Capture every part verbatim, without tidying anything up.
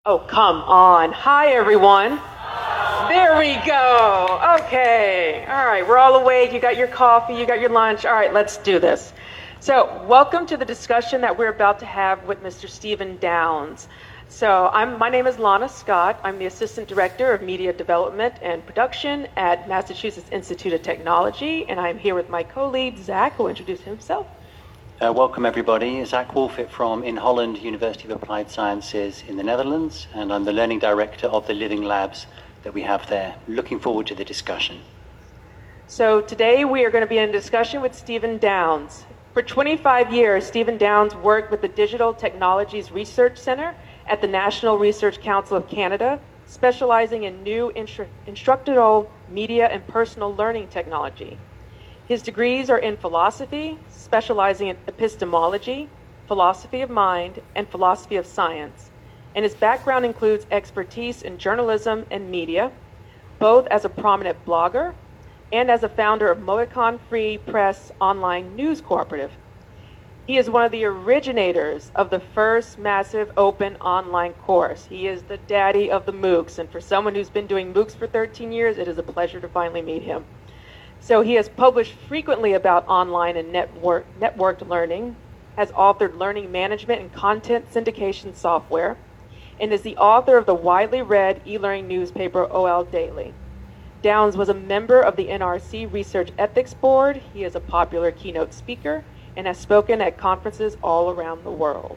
Oh, come on. Hi, everyone. There we go. Okay. All right. We're all awake. You got your coffee. You got your lunch. All right. Let's do this. So welcome to the discussion that we're about to have with Mister Stephen Downes. So I'm, my name is Lana Scott. I'm the Assistant Director of Media Development and Production at Massachusetts Institute of Technology. And I'm here with my co-lead, Zach, who will introduce himself. Uh, welcome everybody. Zach Wolfit from In Holland University of Applied Sciences in the Netherlands, and I'm the Learning Director of the Living Labs that we have there. Looking forward to the discussion. So today we are going to be in a discussion with Stephen Downes. For twenty-five years, Stephen Downes worked with the Digital Technologies Research Center at the National Research Council of Canada, specializing in new instru- instructional media and personal learning technology. His degrees are in philosophy, specializing in epistemology, philosophy of mind, and philosophy of science. And his background includes expertise in journalism and media, both as a prominent blogger and as a founder of Mohicon Free Press online news cooperative. He is one of the originators of the first massive open online course. He is the daddy of the MOOCs, and for someone who's been doing MOOCs for thirteen years, it is a pleasure to finally meet him. So he has published frequently about online and network, networked learning, has authored learning management and content syndication software, and is the author of the widely read e-learning newspaper O L Daily. Downes was a member of the N R C Research Ethics Board. He is a popular keynote speaker and has spoken at conferences all around the world.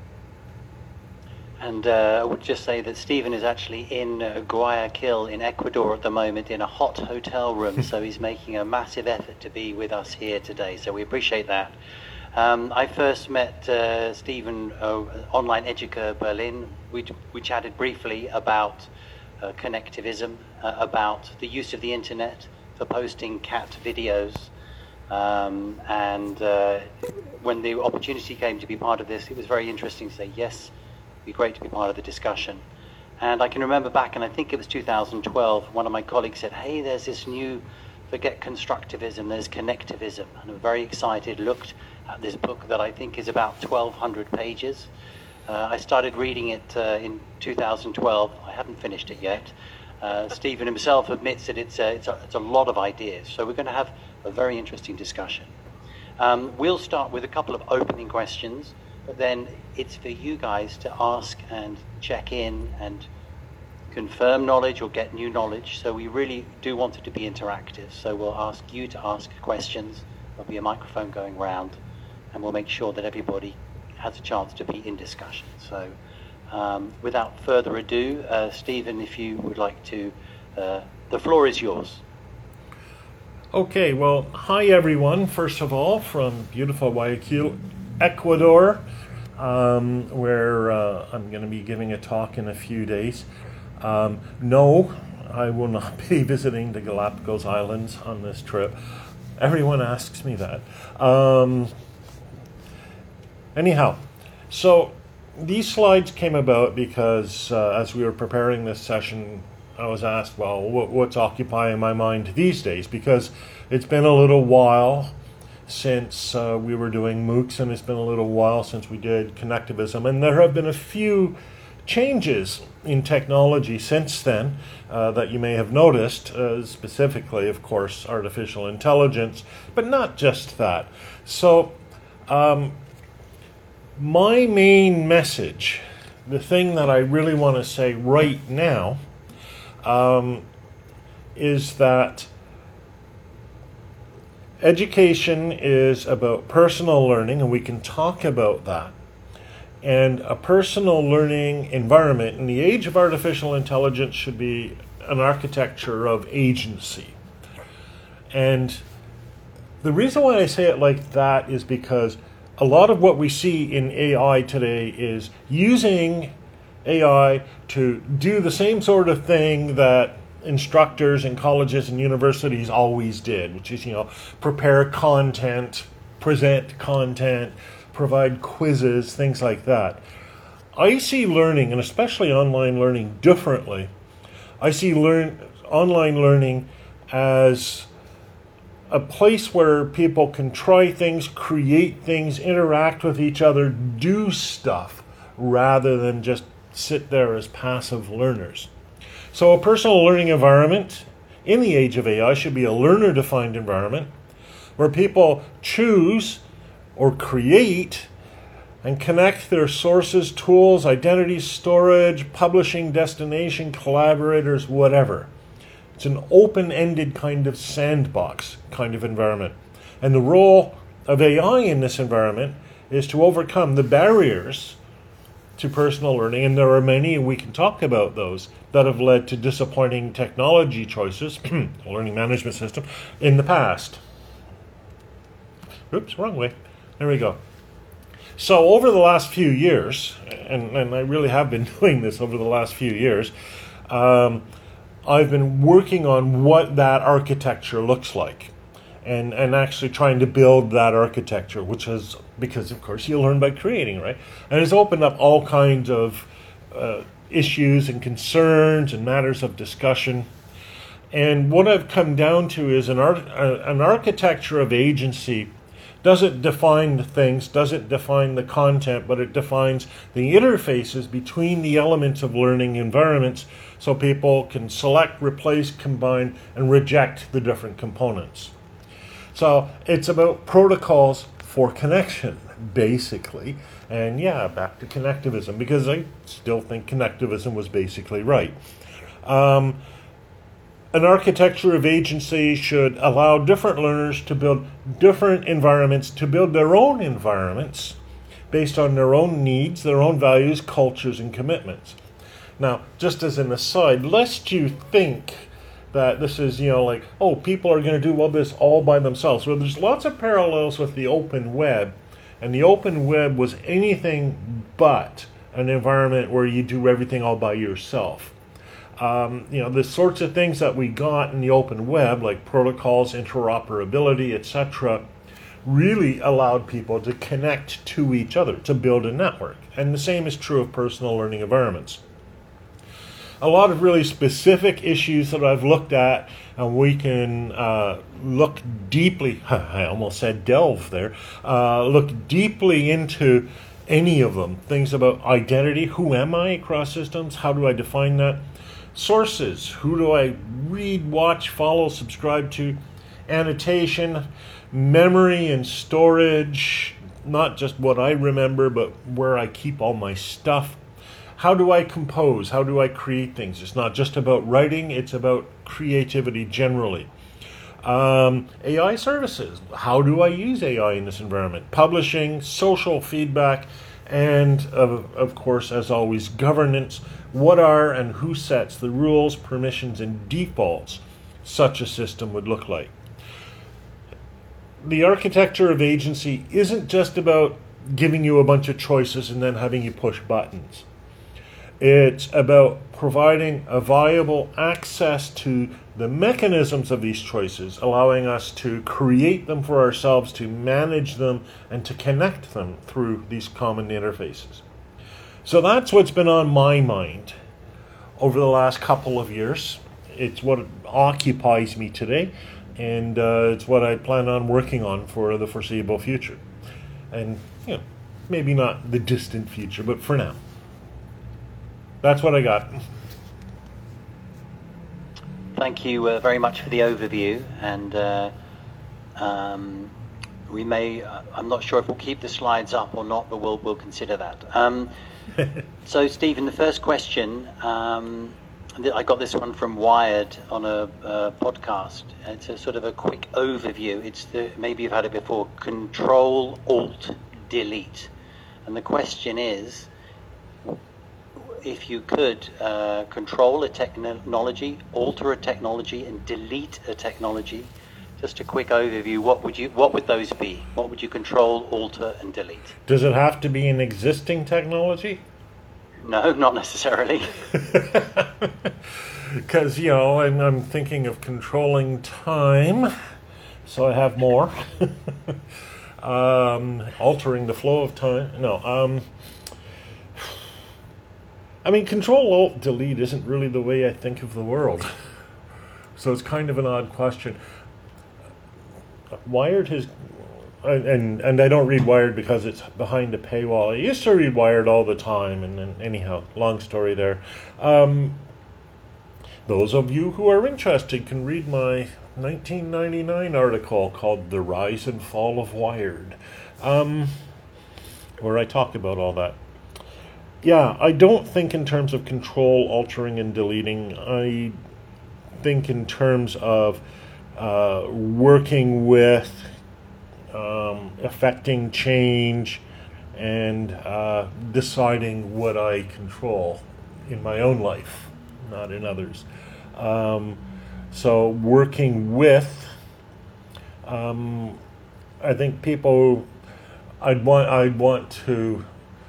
And uh, I would just say that Stephen is actually in uh, Guayaquil in Ecuador at the moment in a hot hotel room, so he's making a massive effort to be with us here today, so we appreciate that. Um, I first met uh, Stephen uh, Online Educa Berlin. We, we chatted briefly about uh, connectivism, uh, about the use of the internet for posting cat videos. Um, and uh, when the opportunity came to be part of this, it was very interesting to say, yes, it'd be great to be part of the discussion. And I can remember back, and I think it was two thousand twelve, one of my colleagues said, hey, there's this new, forget constructivism, there's connectivism. And I'm very excited, looked at this book that I think is about twelve hundred pages. Uh, I started reading it uh, in two thousand twelve. I haven't finished it yet. Uh, Stephen himself admits that it's a, it's, a, it's a lot of ideas. So we're going to have a very interesting discussion. Um, we'll start with a couple of opening questions, but then it's for you guys to ask and check in and confirm knowledge or get new knowledge. So we really do want it to be interactive. So we'll ask you to ask questions. There'll be a microphone going around, and we'll make sure that everybody has a chance to be in discussion. So um, without further ado, uh, Stephen, if you would like to, uh, the floor is yours. Okay, well, hi everyone, first of all, from beautiful Guayaquil, Ecuador, um, where uh, I'm going to be giving a talk in a few days. Um, no, I will not be visiting the Galapagos Islands on this trip. Everyone asks me that. Um, anyhow, so these slides came about because uh, as we were preparing this session, I was asked, well, what's occupying my mind these days? Because it's been a little while since uh, we were doing MOOCs, and it's been a little while since we did connectivism. And there have been a few changes in technology since then uh, that you may have noticed, uh, specifically, of course, artificial intelligence, but not just that. So um, my main message, the thing that I really want to say right now, Um, is that education is about personal learning, and we can talk about that. And a personal learning environment in the age of artificial intelligence should be an architecture of agency. And the reason why I say it like that is because a lot of what we see in A I today is using A I to do the same sort of thing that instructors in colleges and universities always did, which is, you know, prepare content, present content, provide quizzes, things like that. I see learning, and especially online learning, differently. I see learn online learning as a place where people can try things, create things, interact with each other, do stuff, rather than just sit there as passive learners. So a personal learning environment in the age of A I should be a learner-defined environment where people choose or create and connect their sources, tools, identities, storage, publishing, destination, collaborators, whatever. It's an open-ended kind of sandbox kind of environment. And the role of A I in this environment is to overcome the barriers to personal learning, and there are many, and we can talk about those, that have led to disappointing technology choices, learning management system, in the past. Oops, wrong way. There we go. So over the last few years, and, and I really have been doing this over the last few years, um, I've been working on what that architecture looks like, and, and actually trying to build that architecture, which is, because of course you learn by creating, right? And it's opened up all kinds of uh, issues and concerns and matters of discussion. And what I've come down to is an, ar- an architecture of agency doesn't define the things, doesn't define the content, but it defines the interfaces between the elements of learning environments so people can select, replace, combine, and reject the different components. So it's about protocols for connection, basically. And yeah, back to connectivism, because I still think connectivism was basically right. Um, An architecture of agency should allow different learners to build different environments, to build their own environments based on their own needs, their own values, cultures, and commitments. Now, just as an aside, lest you think that this is, you know, like, oh, people are going to do all this all by themselves. Well, there's lots of parallels with the open web, and the open web was anything but an environment where you do everything all by yourself. Um, you know, the sorts of things that we got in the open web, like protocols, interoperability, et cetera, really allowed people to connect to each other, to build a network. And the same is true of personal learning environments. A lot of really specific issues that I've looked at, and we can uh, look deeply, I almost said delve there, uh, look deeply into any of them. Things about identity, who am I across systems, how do I define that? Sources, who do I read, watch, follow, subscribe to? Annotation, memory and storage, not just what I remember, but where I keep all my stuff. How do I compose? How do I create things? It's not just about writing, it's about creativity generally. Um, A I services, how do I use A I in this environment? Publishing, social feedback, and of, of course, as always, governance. What are and who sets the rules, permissions, and defaults such a system would look like? The architecture of agency isn't just about giving you a bunch of choices and then having you push buttons. It's about providing a viable access to the mechanisms of these choices, allowing us to create them for ourselves, to manage them, and to connect them through these common interfaces. So that's what's been on my mind over the last couple of years. It's what occupies me today, and uh, it's what I plan on working on for the foreseeable future. And, you know, maybe not the distant future, but for now. That's what I got. Thank you uh, very much for the overview, and uh, um, we may, uh, I'm not sure if we'll keep the slides up or not, but we'll, we'll consider that. Um, so, Stephen, the first question, um, I got this one from Wired on a, a podcast. It's a sort of a quick overview. It's the, maybe you've had it before, Control, Alt, Delete. And the question is, if you could uh, control a technology, alter a technology, and delete a technology, just a quick overview, what would you, what would those be? What would you control, alter, and delete? Does it have to be an existing technology? No, not necessarily. Because, you know, I'm, I'm thinking of controlling time, so I have more. um, altering the flow of time. No. Um, I mean, Control, Alt, Delete isn't really the way I think of the world. So it's kind of an odd question. Wired has, and and I don't read Wired because it's behind a paywall. I used to read Wired all the time, and then anyhow, long story there. Um, those of you who are interested can read my nineteen ninety-nine article called "The Rise and Fall of Wired," um, where I talk about all that. Yeah, I don't think in terms of control, altering, and deleting. I think in terms of uh, working with, um, affecting change, and uh, deciding what I control in my own life, not in others. Um, so working with, um, I think people, I'd want, I'd want to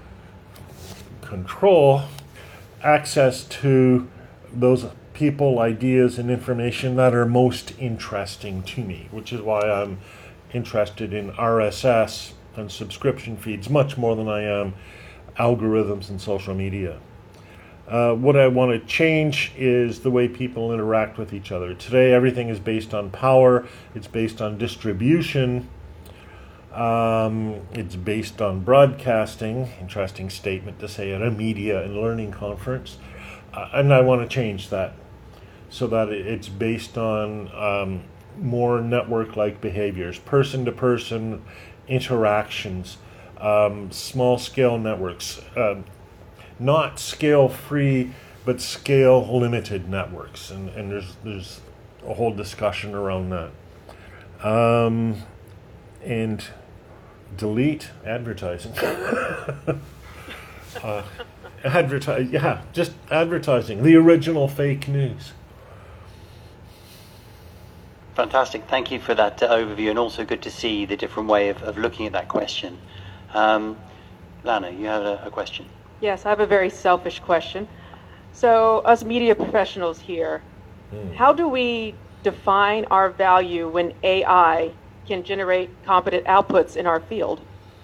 control access to those people, ideas, and information that are most interesting to me, which is why I'm interested in R S S and subscription feeds much more than I am algorithms and social media. Uh, what I want to change is the way people interact with each other. Today, everything is based on power. It's based on distribution. Um, it's based on broadcasting. Interesting statement to say at a media and learning conference. Uh, and I want to change that so that it's based on um, more network-like behaviors, person-to-person interactions, um, small-scale networks, uh, not scale-free, but scale-limited networks. And, and there's, there's a whole discussion around that. Um, and delete advertising. uh, advertise, yeah, just advertising, the original fake news. Fantastic. Thank you for that uh, overview, and also good to see the different way of, of looking at that question. Um, Lana, you have a, a question. Yes, I have a very selfish question. So, us media professionals here, mm. how do we define our value when A I can generate competent outputs in our field?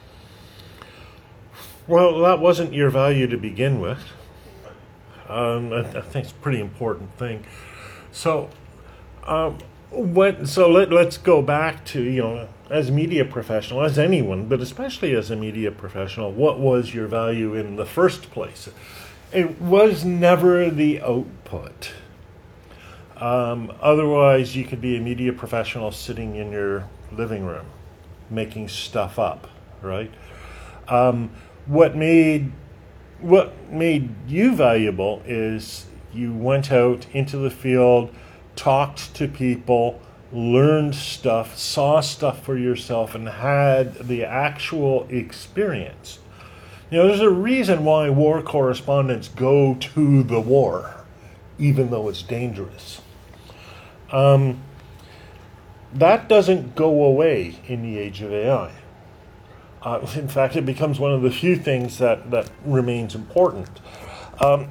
Well, that wasn't your value to begin with. Um, I, I think it's a pretty important thing. So, um, what? So let let's go back to, you know, as a media professional, as anyone, but especially as a media professional, what was your value in the first place? It was never the output. Um, otherwise, you could be a media professional sitting in your living room, making stuff up, right? Um, what made what made you valuable is you went out into the field, talked to people, learned stuff, saw stuff for yourself, and had the actual experience. You know, there's a reason why war correspondents go to the war, even though it's dangerous. Um, that doesn't go away in the age of A I. Uh, in fact, it becomes one of the few things that, that remains important. Um,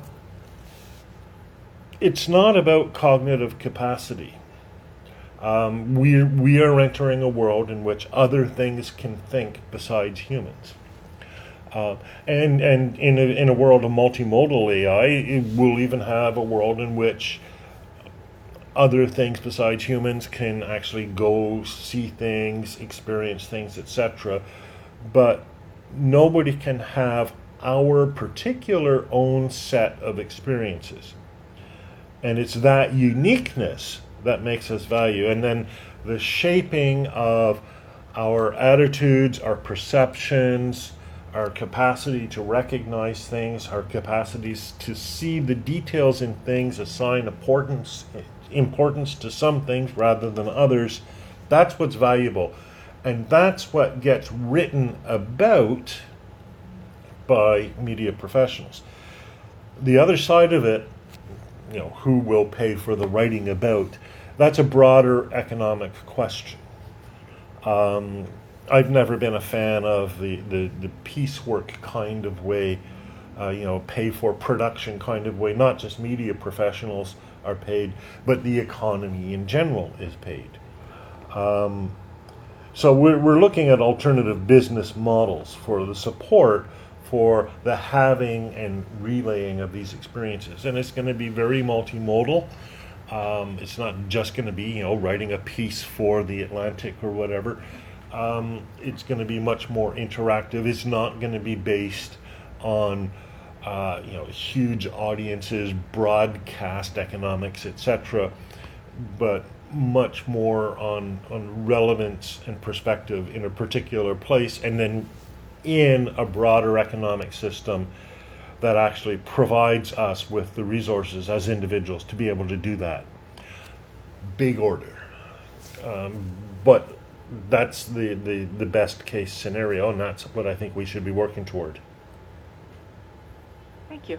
it's not about cognitive capacity. Um, we, we are entering a world in which other things can think besides humans. Uh, and and in a, in a world of multimodal A I, it will even have a world in which other things besides humans can actually go see things, experience things, et cetera. But nobody can have our particular own set of experiences. And it's that uniqueness that makes us value. And then the shaping of our attitudes, our perceptions, our capacity to recognize things, our capacities to see the details in things, assign importance importance to some things rather than others, that's what's valuable. And that's what gets written about by media professionals. The other side of it, you know, who will pay for the writing about, that's a broader economic question. Um, I've never been a fan of the, the, the piecework kind of way, uh, you know, pay for production kind of way. Not just media professionals are paid, but the economy in general is paid. Um, so we're, we're looking at alternative business models for the support for the having and relaying of these experiences. And it's going to be very multimodal. Um, it's not just going to be, you know, writing a piece for the Atlantic or whatever. Um, it's going to be much more interactive. It's not going to be based on uh, you know huge audiences, broadcast economics, et cetera, but much more on on relevance and perspective in a particular place, and then in a broader economic system that actually provides us with the resources as individuals to be able to do that. Big order. Um, but that's the, the, the best case scenario, and that's what I think we should be working toward. Thank you.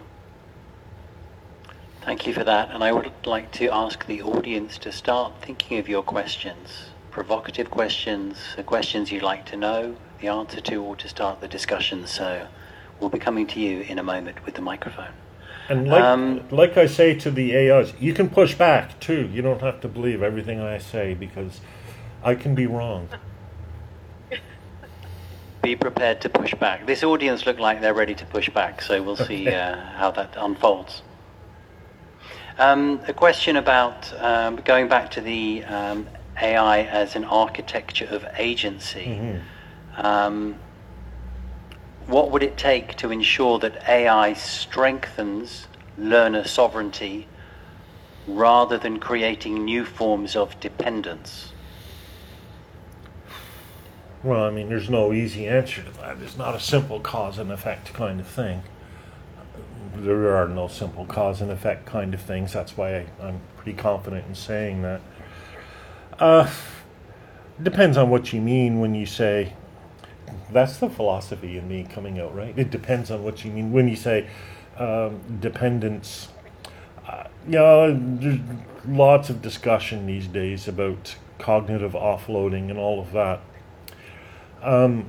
Thank you for that. And I would like to ask the audience to start thinking of your questions, provocative questions, the questions you'd like to know the answer to, or to start the discussion. So we'll be coming to you in a moment with the microphone. And like, Um, like I say to the A Is, you can push back too. You don't have to believe everything I say, because I can be wrong. Be prepared to push back. This audience look like they're ready to push back, so we'll see uh, how that unfolds. Um, a question about um, going back to the um, A I as an architecture of agency. Mm-hmm. Um, what would it take to ensure that A I strengthens learner sovereignty rather than creating new forms of dependence? Well, I mean, there's no easy answer to that. It's not a simple cause and effect kind of thing. There are no simple cause and effect kind of things. That's why I, I'm pretty confident in saying that. Uh, depends on what you mean when you say, that's the philosophy in me coming out, right? It depends on what you mean when you say um, dependence. Uh, you know, there's lots of discussion these days about cognitive offloading and all of that. Um,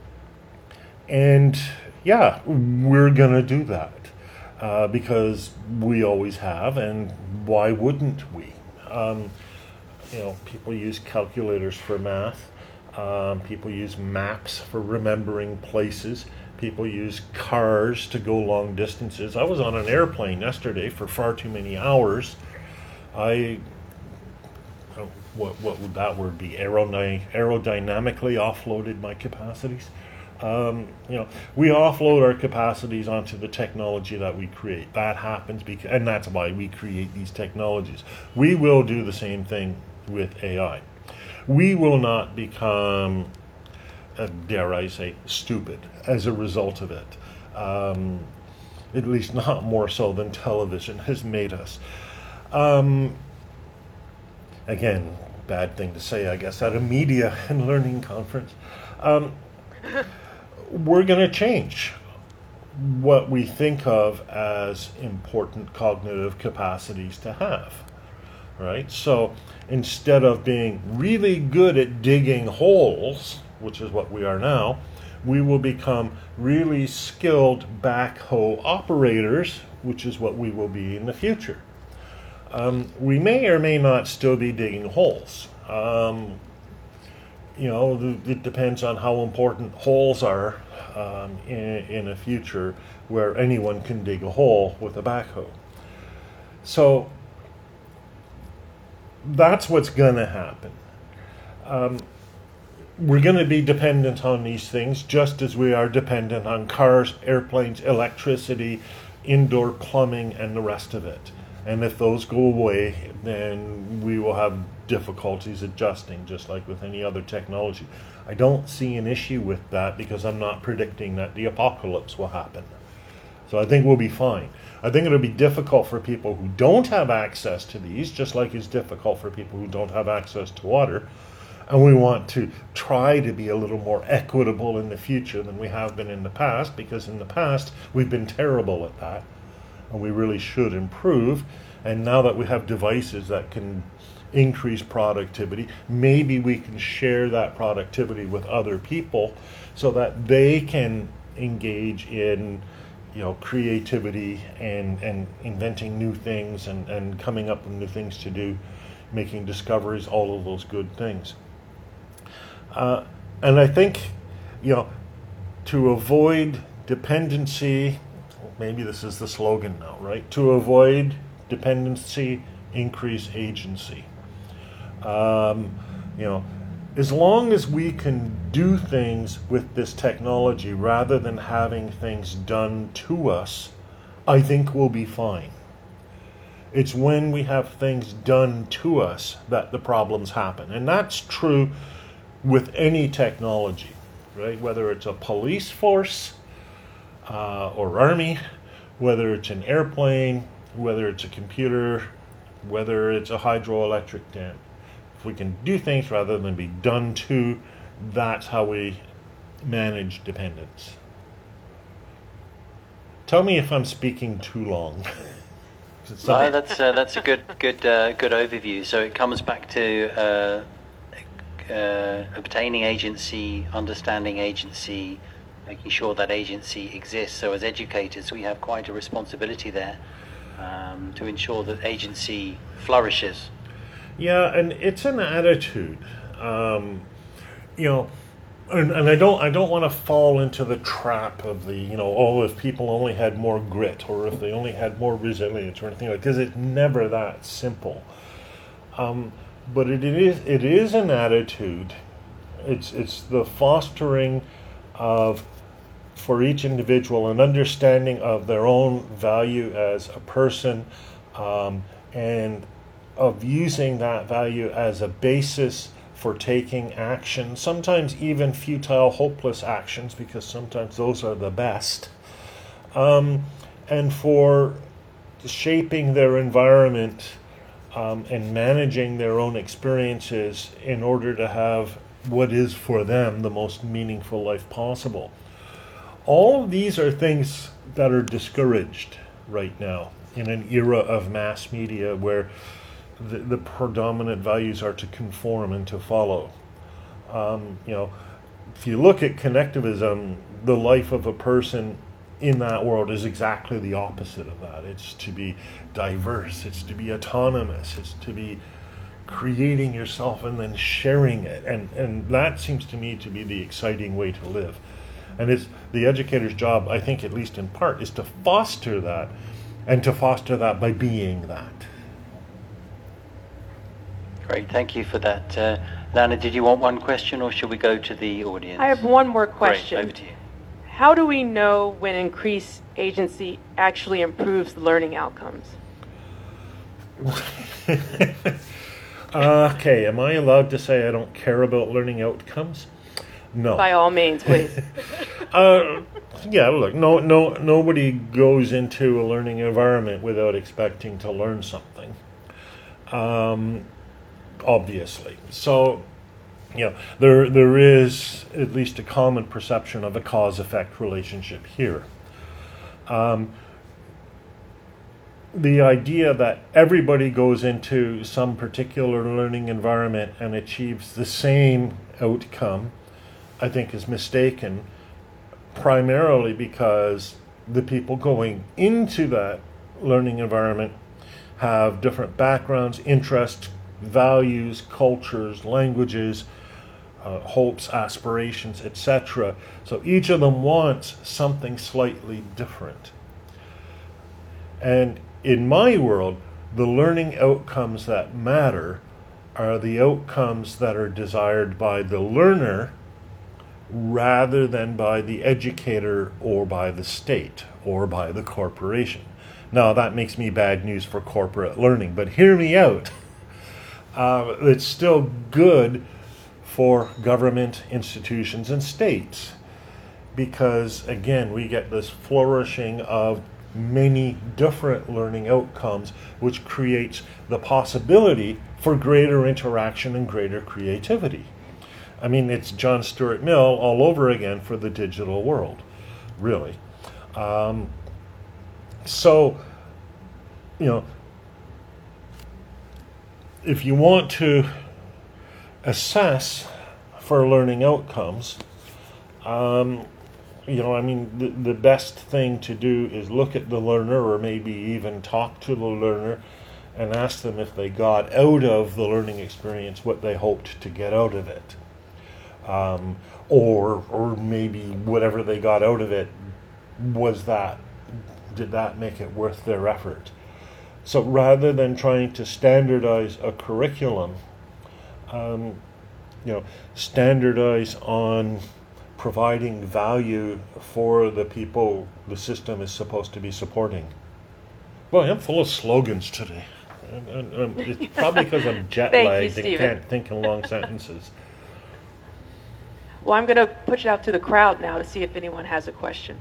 and yeah, we're going to do that uh, because we always have, and why wouldn't we? Um, you know, people use calculators for math. Um, people use maps for remembering places. People use cars to go long distances. I was on an airplane yesterday for far too many hours. I What, what would that word be? Aerody- aerodynamically offloaded my capacities. Um, you know, we offload our capacities onto the technology that we create. That happens because, and that's why we create these technologies. We will do the same thing with A I. We will not become, uh, dare I say, stupid as a result of it. Um, at least not more so than television has made us. Um, again, bad thing to say, I guess, at a media and learning conference. Um, we're going to change what we think of as important cognitive capacities to have, right? So instead of being really good at digging holes, which is what we are now, we will become really skilled backhoe operators, which is what we will be in the future. Um, we may or may not still be digging holes. Um, you know, th- it depends on how important holes are um, in, in a future where anyone can dig a hole with a backhoe. So that's what's going to happen. Um, we're going to be dependent on these things just as we are dependent on cars, airplanes, electricity, indoor plumbing, and the rest of it. And if those go away, then we will have difficulties adjusting, just like with any other technology. I don't see an issue with that because I'm not predicting that the apocalypse will happen. So I think we'll be fine. I think it'll be difficult for people who don't have access to these, just like it's difficult for people who don't have access to water. And we want to try to be a little more equitable in the future than we have been in the past, because in the past we've been terrible at that. And we really should improve. And now that we have devices that can increase productivity, maybe we can share that productivity with other people so that they can engage in, you know, creativity and, and inventing new things and, and coming up with new things to do, making discoveries, all of those good things. Uh, and I think, you know, to avoid dependency, maybe this is the slogan now, right? To avoid dependency, increase agency. Um, you know, as long as we can do things with this technology rather than having things done to us, I think we'll be fine. It's when we have things done to us that the problems happen. And that's true with any technology, right? Whether it's a police force uh, or army, whether it's an airplane, whether it's a computer, whether it's a hydroelectric dam. If we can do things rather than be done to, that's how we manage dependence. Tell me if I'm speaking too long. No, that's uh, that's a good good uh, good overview. So it comes back to uh, uh, obtaining agency, understanding agency, making sure that agency exists. So as educators, we have quite a responsibility there um, to ensure that agency flourishes. Yeah, and it's an attitude, um, you know, and, and I don't I don't want to fall into the trap of the, you know, oh, if people only had more grit or if they only had more resilience or anything like that, because it's never that simple. Um, but it is it is an attitude. It's it's the fostering of, for each individual, an understanding of their own value as a person, um, and of using that value as a basis for taking action, sometimes even futile, hopeless actions, because sometimes those are the best, um, and for shaping their environment um, and managing their own experiences in order to have what is for them the most meaningful life possible. All of these are things that are discouraged right now in an era of mass media where The, the predominant values are to conform and to follow. Um, you know, if you look at connectivism, the life of a person in that world is exactly the opposite of that. It's to be diverse, it's to be autonomous, it's to be creating yourself and then sharing it. And, and that seems to me to be the exciting way to live. And it's the educator's job, I think, at least in part, is to foster that, and to foster that by being that. Great, thank you for that. Uh, Lana, did you want one question, or should we go to the audience? I have one more question. Great, over to you. How do we know when increased agency actually improves the learning outcomes? Okay, am I allowed to say I don't care about learning outcomes? No. By all means, please. uh, yeah, look, no, no, nobody goes into a learning environment without expecting to learn something. Um, obviously. So, you know, there there is at least a common perception of a cause-effect relationship here. Um, the idea that everybody goes into some particular learning environment and achieves the same outcome, I think, is mistaken, primarily because the people going into that learning environment have different backgrounds, interests, values, cultures, languages, uh, hopes, aspirations, et cetera. So each of them wants something slightly different. And in my world, the learning outcomes that matter are the outcomes that are desired by the learner rather than by the educator or by the state or by the corporation. Now, that makes me bad news for corporate learning, but hear me out. Uh, it's still good for government institutions and states because, again, we get this flourishing of many different learning outcomes, which creates the possibility for greater interaction and greater creativity. I mean, it's John Stuart Mill all over again for the digital world, really. Um, so, you know, if you want to assess for learning outcomes, um, you know, I mean, the, the best thing to do is look at the learner or maybe even talk to the learner and ask them if they got out of the learning experience what they hoped to get out of it. Um, or or maybe whatever they got out of it, was that, did that make it worth their effort? So rather than trying to standardize a curriculum, um, you know, standardize on providing value for the people the system is supposed to be supporting. Boy, I'm full of slogans today. And, and, um, it's probably because I'm jet Thank you, lagged and Stephen. can't think in long sentences. Well, I'm going to push it out to the crowd now to see if anyone has a question.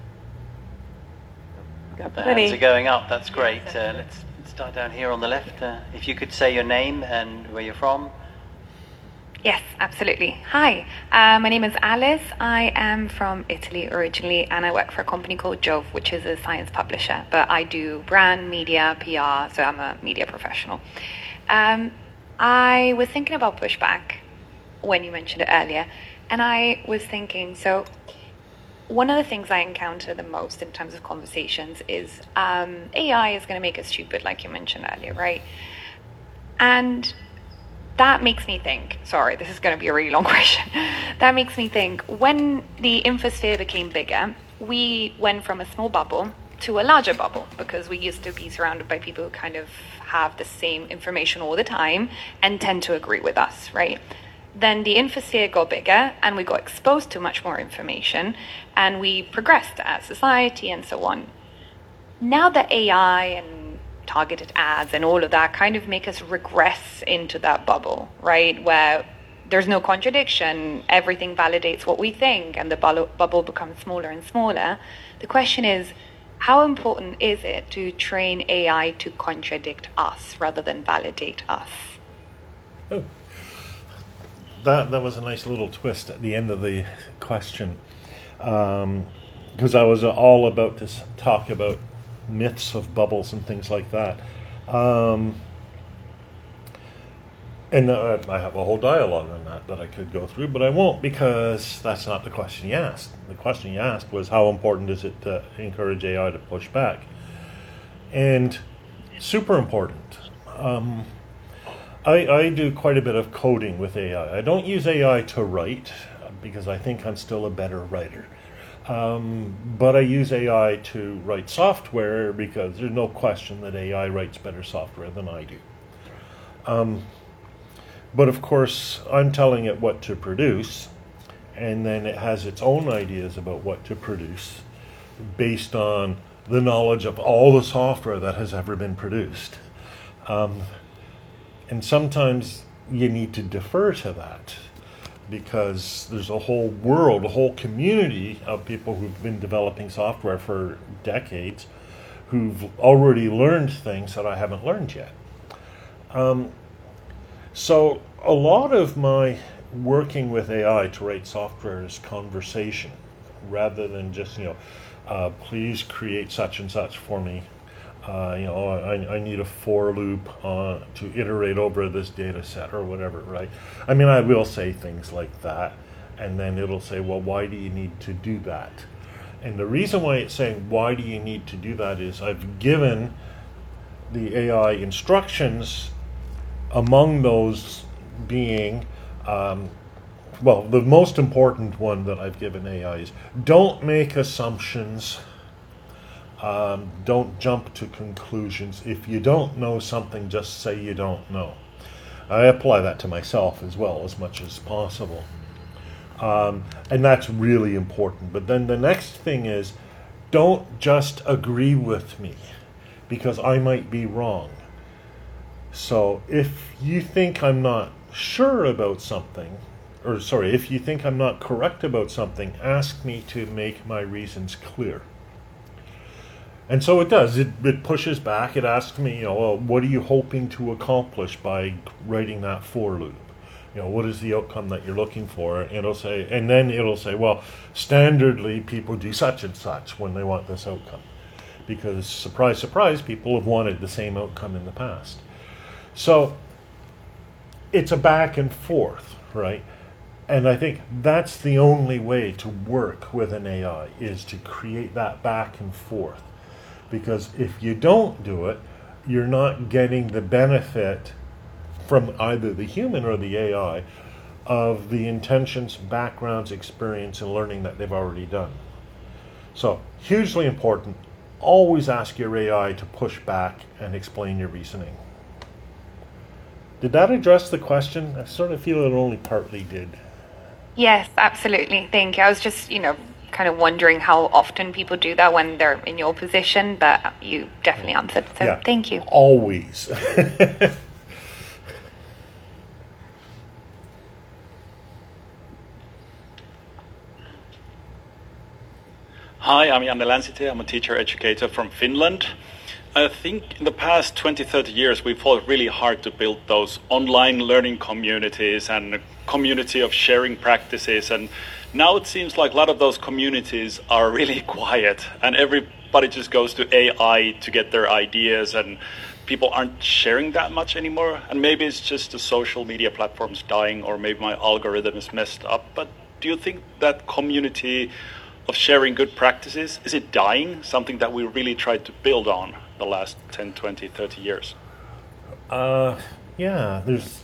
Got The hands plenty. are going up. That's great. Uh, let's start down here on the left. Uh, if you could say your name and where you're from. Yes, absolutely. Hi, uh, my name is Alice. I am from Italy originally, and I work for a company called Jove, which is a science publisher. But I do brand, media, P R, so I'm a media professional. Um, I was thinking about pushback when you mentioned it earlier, and I was thinking, so one of the things I encounter the most in terms of conversations is um, A I is going to make us stupid, like you mentioned earlier, right? And that makes me think, sorry, this is going to be a really long question. That makes me think, when the infosphere became bigger, we went from a small bubble to a larger bubble because we used to be surrounded by people who kind of have the same information all the time and tend to agree with us, right? Then the infosphere got bigger and we got exposed to much more information and we progressed as society and so on. Now that A I and targeted ads and all of that kind of make us regress into that bubble, right? Where there's no contradiction, everything validates what we think, and the bu- bubble becomes smaller and smaller. The question is, how important is it to train A I to contradict us rather than validate us? Oh, that that was a nice little twist at the end of the question, because I was all about to s- talk about myths of bubbles and things like that. Um, and uh, I have a whole dialogue on that that I could go through, but I won't because that's not the question you asked. The question you asked was how important is it to encourage A I to push back? And super important. Um, I, I do quite a bit of coding with A I. I don't use A I to write because I think I'm still a better writer. Um, but I use A I to write software because there's no question that A I writes better software than I do. Um, but of course, I'm telling it what to produce, and then it has its own ideas about what to produce based on the knowledge of all the software that has ever been produced. Um, and sometimes you need to defer to that, because there's a whole world, a whole community of people who've been developing software for decades who've already learned things that I haven't learned yet. Um, so a lot of my working with A I to write software is conversation rather than just, you know, uh, please create such and such for me. Uh, you know, I, I need a for loop uh, to iterate over this data set or whatever, right? I mean, I will say things like that, and then it'll say, well, why do you need to do that? And the reason why it's saying, why do you need to do that, is I've given the A I instructions, among those being, um, well, the most important one that I've given A I is, don't make assumptions. Um, don't jump to conclusions. If you don't know something, just say you don't know. I apply that to myself as well, as much as possible. Um, and that's really important. But then the next thing is, don't just agree with me, because I might be wrong. So if you think I'm not sure about something, or sorry, if you think I'm not correct about something, ask me to make my reasons clear. And so it does. It, it pushes back. It asks me, you know, well, what are you hoping to accomplish by writing that for loop? You know, what is the outcome that you're looking for? And it'll say, and then it'll say, well, standardly people do such and such when they want this outcome, because surprise, surprise, people have wanted the same outcome in the past. So it's a back and forth, right? And I think that's the only way to work with an A I, is to create that back and forth. Because if you don't do it, you're not getting the benefit from either the human or the A I of the intentions, backgrounds, experience, and learning that they've already done. So, hugely important. Always ask your A I to push back and explain your reasoning. Did that address the question? I sort of feel it only partly did. Yes, absolutely. Thank you. I was just, you know, kind of wondering how often people do that when they're in your position, but you definitely answered. So Yeah, thank you. Always. Hi, I'm Janne Länsitty. I'm a teacher educator from Finland. I think in the past twenty, thirty years, we've fought really hard to build those online learning communities and a community of sharing practices. And now it seems like a lot of those communities are really quiet and everybody just goes to A I to get their ideas and people aren't sharing that much anymore. And maybe it's just the social media platforms dying or maybe my algorithm is messed up. But do you think that community of sharing good practices, is it dying? Something that we really tried to build on the last ten, twenty, thirty years? Uh, yeah, there's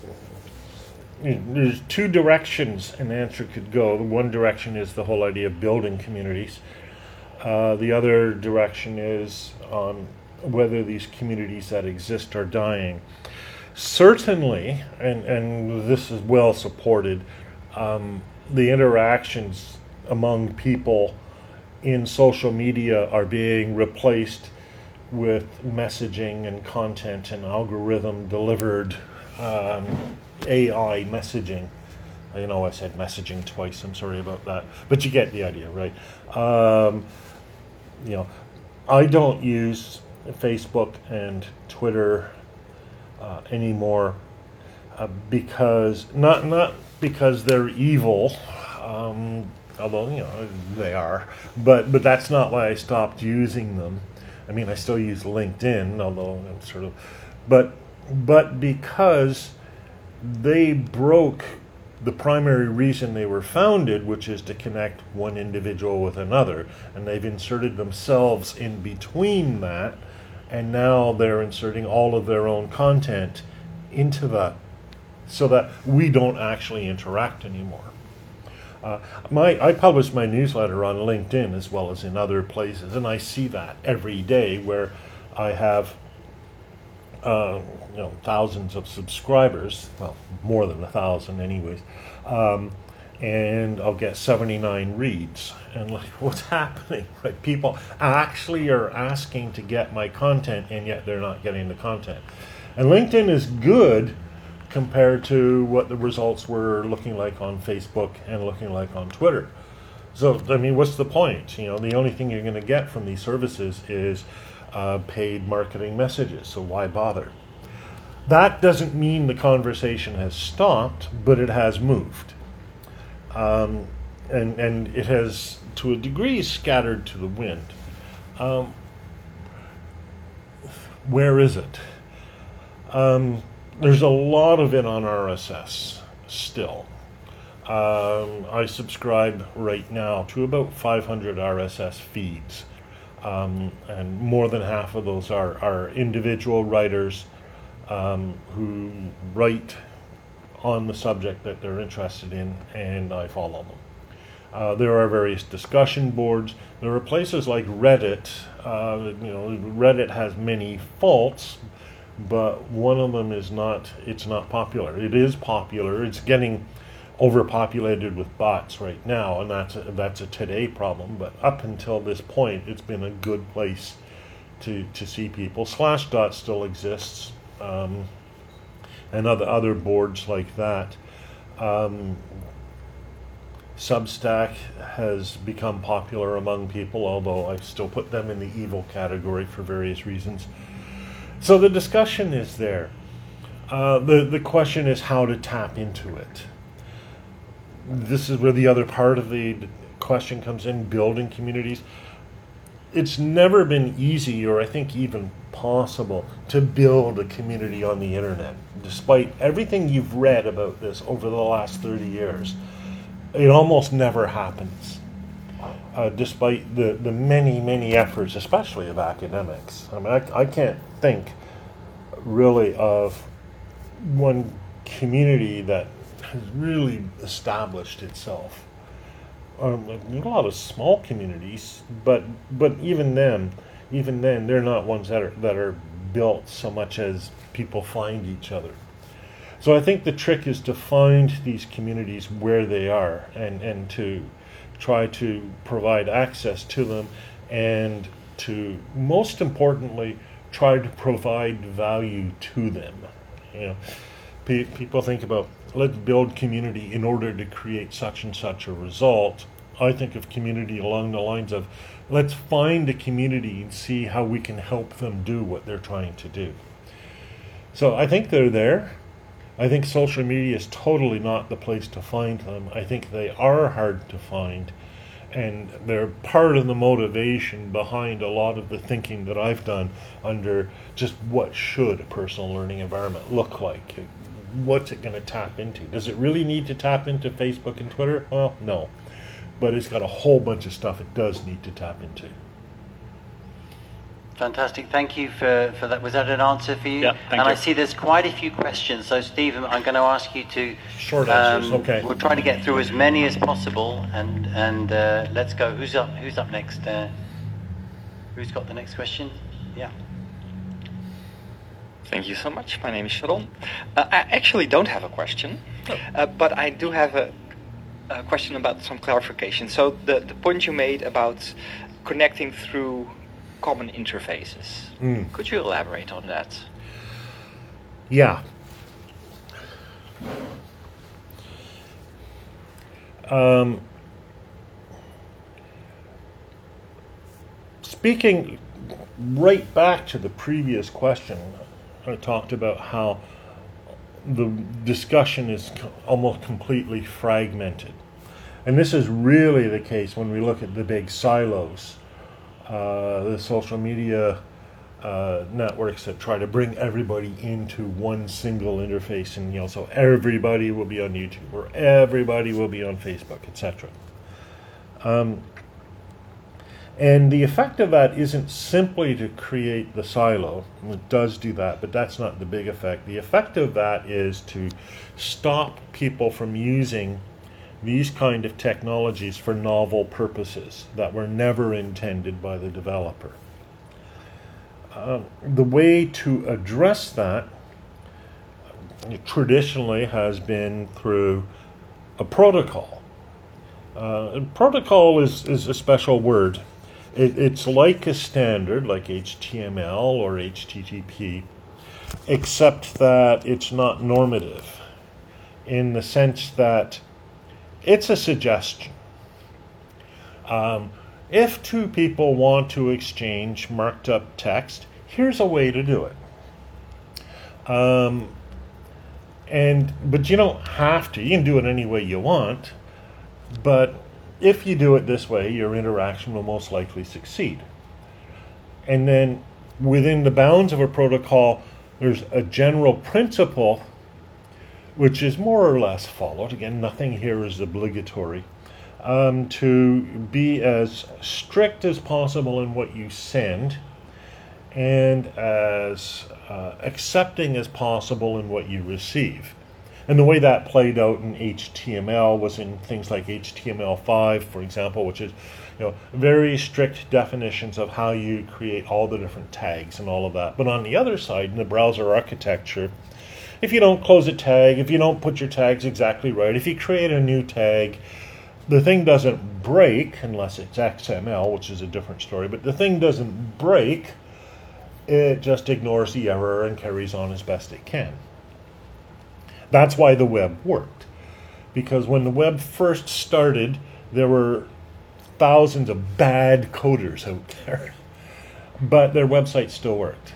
there's two directions an answer could go. The one direction is the whole idea of building communities. Uh, the other direction is on whether these communities that exist are dying. Certainly, and, and this is well supported, um, the interactions among people in social media are being replaced with messaging and content and algorithm delivered um, A I messaging. I know I said messaging twice, I'm sorry about that, but you get the idea, right? Um, you know, I don't use Facebook and Twitter uh, anymore uh, because, not, not because they're evil, um, although, you know, they are, but, but that's not why I stopped using them. I mean, I still use LinkedIn, although I'm sort of, but but because they broke the primary reason they were founded, which is to connect one individual with another, and they've inserted themselves in between that, and now they're inserting all of their own content into that, so that we don't actually interact anymore. Uh, my, I publish my newsletter on LinkedIn as well as in other places, and I see that every day where I have uh, you know, thousands of subscribers, well, more than a thousand anyways, um, and I'll get seventy-nine reads. And like, what's happening? Right? People actually are asking to get my content, and yet they're not getting the content. And LinkedIn is good compared to what the results were looking like on Facebook and looking like on Twitter. So, I mean, what's the point? You know, the only thing you're going to get from these services is uh, paid marketing messages, so why bother? That doesn't mean the conversation has stopped, but it has moved. Um, and, and it has, to a degree, scattered to the wind. Um, where is it? Um, There's a lot of it on R S S still. Um, I subscribe right now to about five hundred R S S feeds, um, and more than half of those are, are individual writers um, who write on the subject that they're interested in, and I follow them. Uh, there are various discussion boards. There are places like Reddit. Uh, you know, Reddit has many faults, but one of them is not, it's not popular. It is popular. It's getting overpopulated with bots right now, and that's a, that's a today problem. But up until this point, it's been a good place to, to see people. Slashdot still exists, um, and other, other boards like that. Um, Substack has become popular among people, although I still put them in the evil category for various reasons. So the discussion is there. Uh, the, the question is how to tap into it. This is where the other part of the question comes in, building communities. It's never been easy, or I think even possible, to build a community on the internet. Despite everything you've read about this over the last thirty years, it almost never happens. Uh, despite the, the many, many efforts, especially of academics. I mean, I, I can't think really of one community that has really established itself. Um, there's a lot of small communities, but but even then, even then, they're not ones that are that are built so much as people find each other. So I think the trick is to find these communities where they are and, and to try to provide access to them, and to, most importantly, try to provide value to them. You know, pe- people think about, let's build community in order to create such and such a result. I think of community along the lines of, let's find a community and see how we can help them do what they're trying to do. So I think they're there. I think social media is totally not the place to find them. I think they are hard to find, and they're part of the motivation behind a lot of the thinking that I've done under just what should a personal learning environment look like. What's it going to tap into? Does it really need to tap into Facebook and Twitter? Well, no. But it's got a whole bunch of stuff it does need to tap into. Fantastic. Thank you for, for that. Was that an answer for you? Yeah, thank and you. I see there's quite a few questions. So, Stephen, I'm going to ask you to... Short answers, um, okay. We'll try to get through as many as possible, and and uh, let's go. Who's up Who's up next? Uh, who's got the next question? Yeah. Thank you so much. My name is Sharon. Uh, I actually don't have a question, uh, but I do have a, a question about some clarification. So the, the point you made about connecting through common interfaces, Mm. could you elaborate on that? Yeah. Um, speaking right back to the previous question, I talked about how the discussion is co- almost completely fragmented. And this is really the case when we look at the big silos, uh, the social media uh, networks that try to bring everybody into one single interface, and you know, so everybody will be on YouTube or everybody will be on Facebook, et cetera. Um, and the effect of that isn't simply to create the silo. It does do that, but that's not the big effect. The effect of that is to stop people from using these kind of technologies for novel purposes that were never intended by the developer. Uh, the way to address that traditionally has been through a protocol. Uh, and protocol is, is a special word. It, it's like a standard, like H T M L or H T T P, except that it's not normative, in the sense that it's a suggestion. Um, if two people want to exchange marked up text, here's a way to do it. Um, and but you don't have to. You can do it any way you want. But if you do it this way, your interaction will most likely succeed. And then within the bounds of a protocol, there's a general principle which is more or less followed. Again, nothing here is obligatory. Um, to be as strict as possible in what you send, and as uh, accepting as possible in what you receive. And the way that played out in H T M L was in things like H T M L five, for example, which is, you know, very strict definitions of how you create all the different tags and all of that. But on the other side, in the browser architecture, if you don't close a tag, if you don't put your tags exactly right, if you create a new tag, the thing doesn't break, unless it's X M L, which is a different story, but the thing doesn't break, it just ignores the error and carries on as best it can. That's why the web worked. Because when the web first started, there were thousands of bad coders out there, but their website still worked.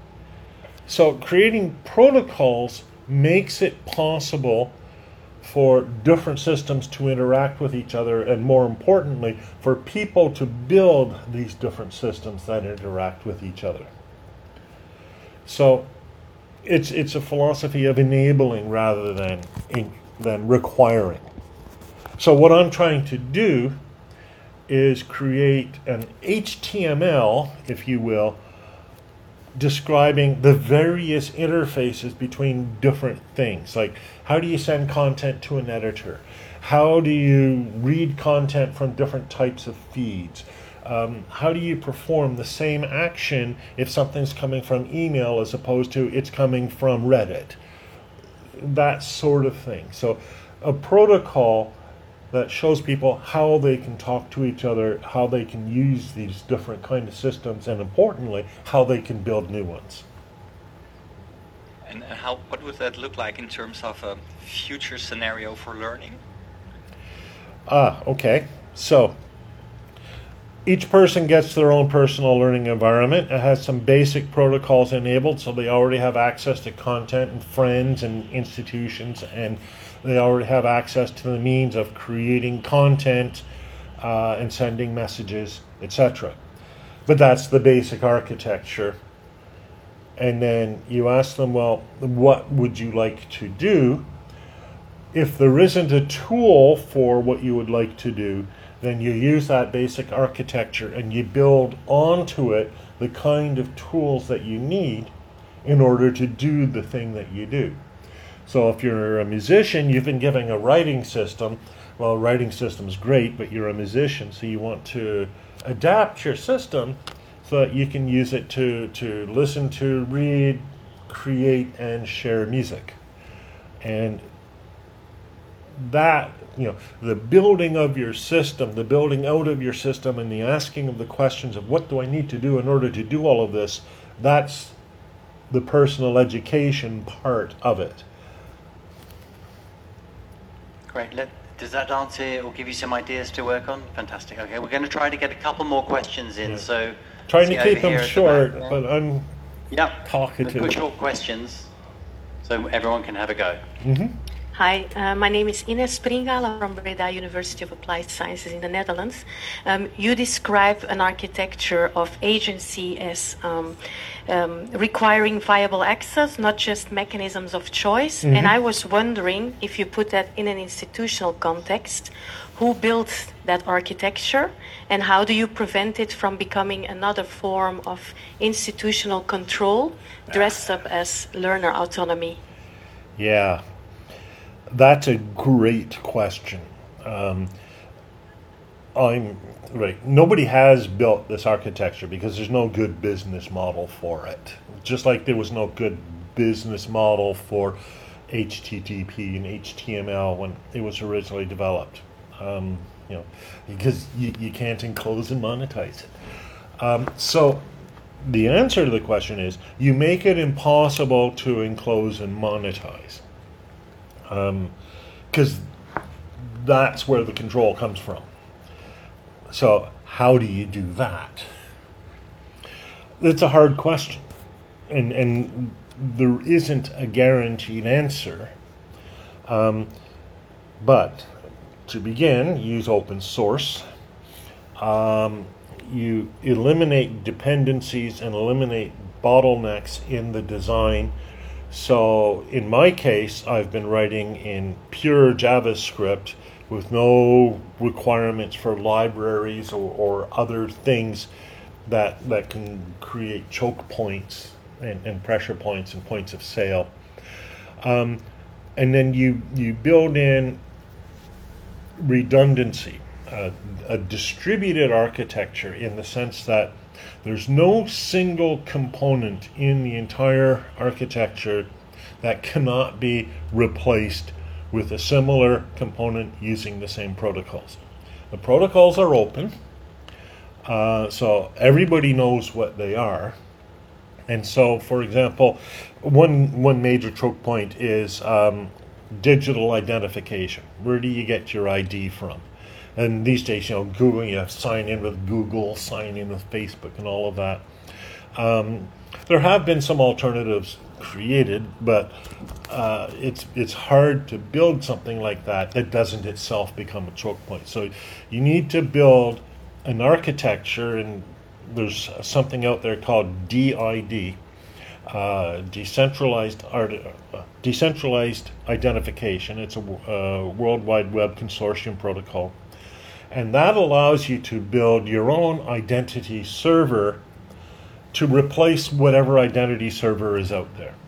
So creating protocols makes it possible for different systems to interact with each other, and more importantly, for people to build these different systems that interact with each other. So it's it's a philosophy of enabling rather than than requiring. So what I'm trying to do is create an H T M L, if you will, describing the various interfaces between different things. Like, how do you send content to an editor? How do you read content from different types of feeds? Um, how do you perform the same action if something's coming from email as opposed to it's coming from Reddit? that sort of thing. So a protocol that shows people how they can talk to each other, how they can use these different kind of systems, and importantly, how they can build new ones. And how, what would that look like in terms of a future scenario for learning? Ah, okay. So each person gets their own personal learning environment. It has some basic protocols enabled, so they already have access to content and friends and institutions, and they already have access to the means of creating content uh, and sending messages, et cetera. But that's the basic architecture. And then you ask them, well, what would you like to do? If there isn't a tool for what you would like to do, then you use that basic architecture and you build onto it the kind of tools that you need in order to do the thing that you do. So if you're a musician, you've been given a writing system. Well, a writing system is great, but you're a musician, so you want to adapt your system so that you can use it to, to listen to, read, create, and share music. And that, you know, the building of your system, the building out of your system, and the asking of the questions of what do I need to do in order to do all of this, that's the personal education part of it. Great. Let, does that answer or give you some ideas to work on? Fantastic. Okay, we're going to try to get a couple more questions in. Yeah. So Trying see to keep over here them at the short, back there. but I'm Yep. talkative. Put short questions so everyone can have a go. Mm-hmm. Hi, uh, my name is Ines Springal. I'm from Breda University of Applied Sciences in the Netherlands. Um, you describe an architecture of agency as um, um, requiring viable access, not just mechanisms of choice. Mm-hmm. And I was wondering if you put that in an institutional context, who built that architecture and how do you prevent it from becoming another form of institutional control dressed up as learner autonomy? Yeah. That's a great question. Um, I'm right. Nobody has built this architecture because there's no good business model for it. Just like there was no good business model for H T T P and H T M L when it was originally developed. Um, you know, because you, you can't enclose and monetize it. Um, so the answer to the question is you make it impossible to enclose and monetize. Because um, that's where the control comes from. So how do you do that? It's a hard question. And, and there isn't a guaranteed answer. Um, but to begin, use open source. Um, you eliminate dependencies and eliminate bottlenecks in the design. So in my case, I've been writing in pure JavaScript with no requirements for libraries or, or other things that that can create choke points and, and pressure points and points of sale. Um, and then you, you build in redundancy, uh, a distributed architecture in the sense that there's no single component in the entire architecture that cannot be replaced with a similar component using the same protocols. The protocols are open, uh, so everybody knows what they are. And so, for example, one one major choke point is um, digital identification. Where do you get your I D from? And these days, you know, Google, you have to sign in with Google, sign in with Facebook, and all of that. Um, there have been some alternatives created, but uh, it's it's hard to build something like that that doesn't itself become a choke point. So you need to build an architecture, and there's something out there called D I D, uh, decentralized art, uh, decentralized identification. It's a uh, World Wide Web Consortium protocol. And that allows you to build your own identity server to replace whatever identity server is out there.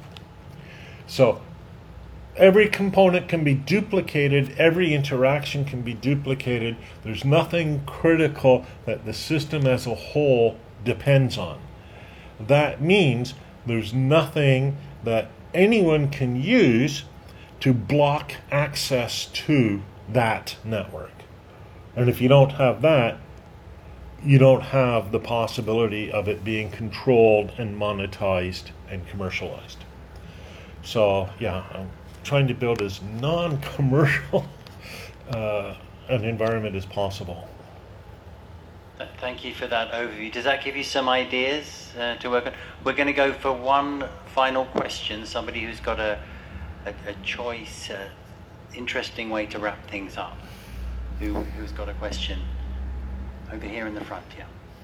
So every component can be duplicated, every interaction can be duplicated. There's nothing critical that the system as a whole depends on. That means there's nothing that anyone can use to block access to that network. And if you don't have that, you don't have the possibility of it being controlled and monetized and commercialized. So yeah, I'm trying to build as non-commercial uh, an environment as possible. Thank you for that overview. Does that give you some ideas uh, to work on? We're going to go for one final question. Somebody who's got a, a, a choice, uh, interesting way to wrap things up. Who, who's got a question? Over here in the front, yeah.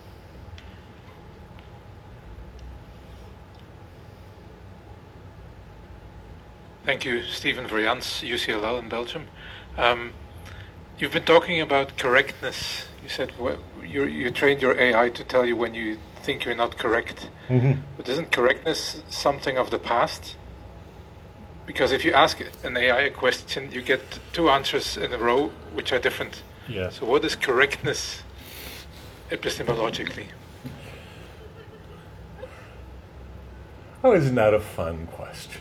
Thank you, Stephen Verjans, U C L L in Belgium. Um, you've been talking about correctness. You said well, you you trained your A I to tell you when you think you're not correct. Mm-hmm. But isn't correctness something of the past? Because if you ask an A I a question, you get two answers in a row which are different. Yeah. So what is correctness epistemologically? Oh, isn't that a fun question?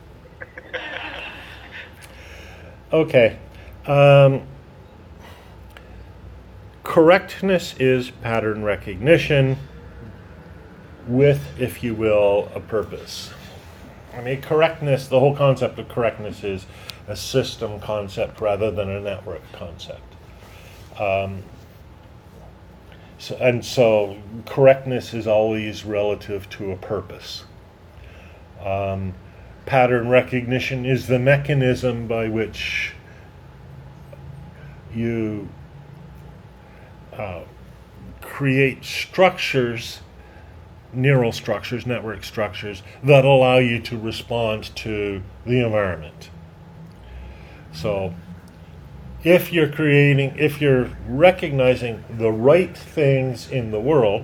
Okay. Um, correctness is pattern recognition with, if you will, a purpose. I mean, correctness, the whole concept of correctness is a system concept rather than a network concept. Um, so, and so correctness is always relative to a purpose. Um, pattern recognition is the mechanism by which you uh, create structures, neural structures, network structures, that allow you to respond to the environment. So if you're creating, if you're recognizing the right things in the world,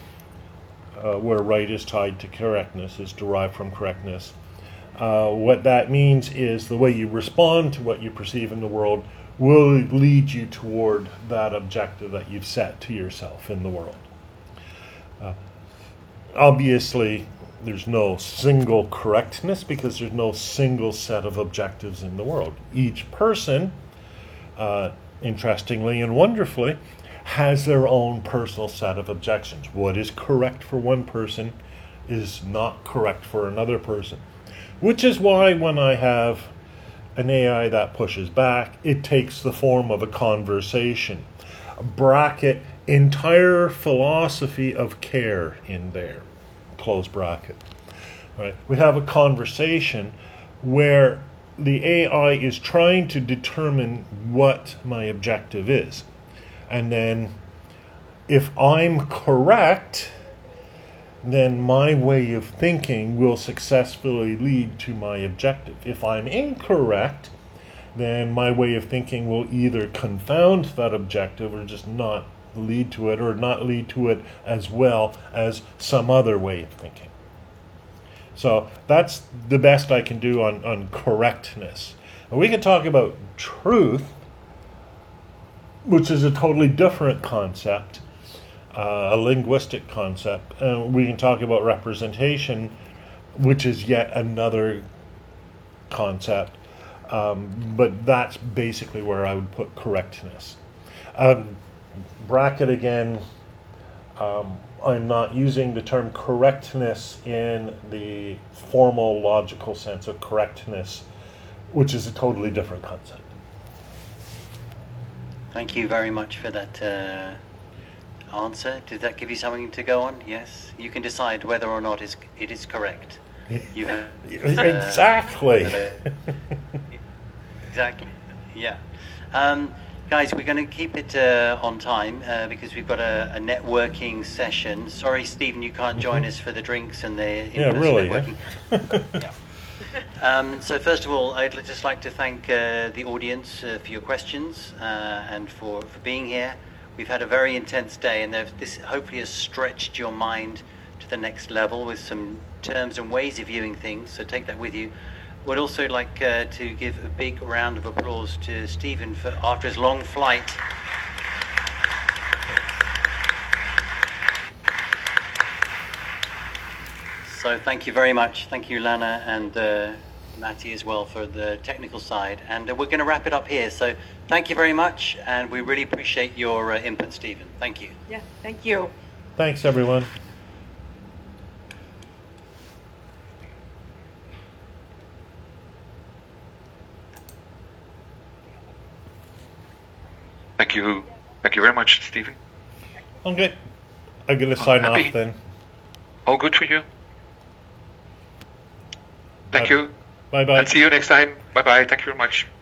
uh, where right is tied to correctness, is derived from correctness, uh, what that means is the way you respond to what you perceive in the world will lead you toward that objective that you've set to yourself in the world. Uh, obviously, there's no single correctness because there's no single set of objectives in the world. Each person, uh, interestingly and wonderfully, has their own personal set of objections. What is correct for one person is not correct for another person. Which is why when I have an A I that pushes back, it takes the form of a conversation. Bracket, entire philosophy of care in there. Close bracket. Right? We have a conversation where the A I is trying to determine what my objective is. And then if I'm correct, then my way of thinking will successfully lead to my objective. If I'm incorrect, then my way of thinking will either confound that objective or just not lead to it, or not lead to it as well as some other way of thinking. So that's the best I can do on, on correctness. And we can talk about truth, which is a totally different concept. Uh, a linguistic concept. Uh, we can talk about representation, which is yet another concept. Um, but that's basically where I would put correctness. Um, bracket again, um, I'm not using the term correctness in the formal logical sense of correctness, which is a totally different concept. Thank you very much for that uh answer. Did that give you something to go on? Yes. You can decide whether or not it's, it is correct. You have, uh, exactly. Exactly. Yeah. Um, guys, we're going to keep it uh, on time uh, because we've got a, a networking session. Sorry, Stephen, you can't join us for the drinks and the yeah, really. networking. Yeah. Um, so first of all, I'd just like to thank uh, the audience uh, for your questions uh, and for, for being here. We've had a very intense day, and this hopefully has stretched your mind to the next level with some terms and ways of viewing things, so take that with you. Would also like uh, to give a big round of applause to Stephen for after his long flight. So thank you very much. Thank you, Lana and uh, Matty as well for the technical side. And uh, we're going to wrap it up here. So thank you very much, and we really appreciate your uh, input, Stephen. Thank you. Yeah, thank you. Thanks, everyone. Thank you. Thank you very much, Stephen. Okay. I'm going to sign happy. off then. All good for you. Thank Bye. you. Bye-bye. And see you next time. Bye-bye. Thank you very much.